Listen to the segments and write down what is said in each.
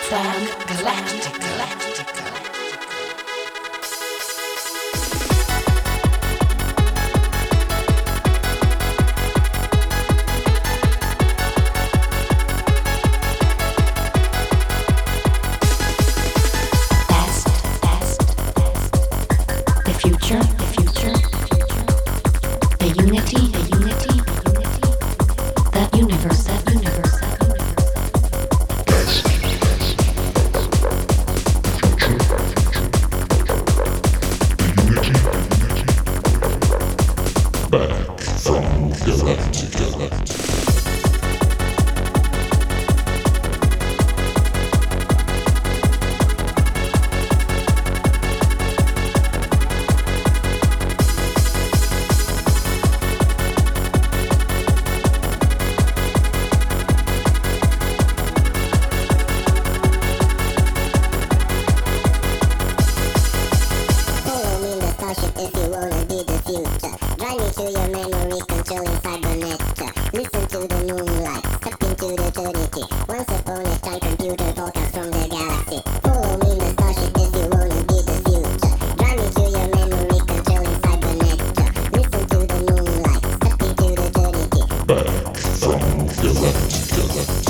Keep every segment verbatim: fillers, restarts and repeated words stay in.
Frank Galactica. Past, past, the future, the future, the unity, the unity, the universe, the universe, the Back from Galactica. If you wanna be the future, drive me to your memory, controlling cybernet. Listen to the moonlight, step into the eternity. Once upon a time, computer forecast from the galaxy. Follow me in the starship if you wanna be the future. Drive me to your memory, controlling cybernet. Listen to the moonlight, step into the eternity. Back from Galactica.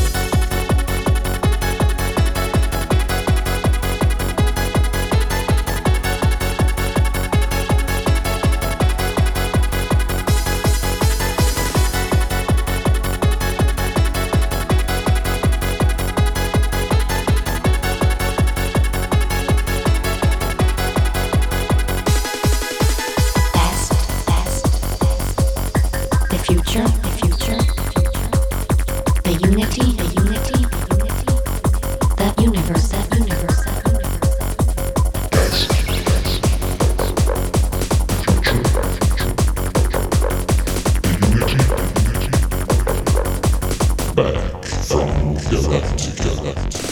future, the future, the unity, the unity, the universe, the universe, the universe. Back from Galactica.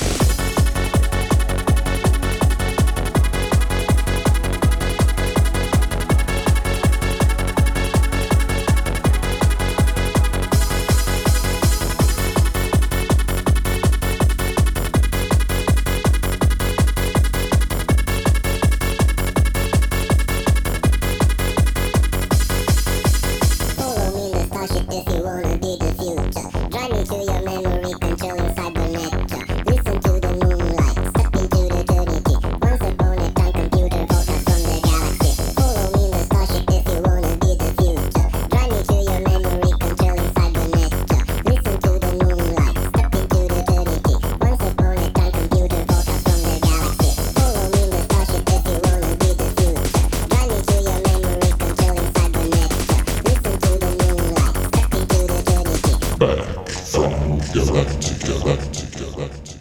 If you wanna be the future, drive me to your memory, controlling cybernet. Listen to the moonlight, step into the eternity. Once upon a time, computer forecast from the galaxy. Follow me in the starship if you wanna be the future. Drive me to your memory, controlling cybernet. Listen to the moonlight, step into the eternity. Once upon a time, computer forecast from the galaxy. Follow me in the starship if you wanna be the future. Drive me to your memory, controlling cybernet. Listen to the moonlight. Back from Galactica.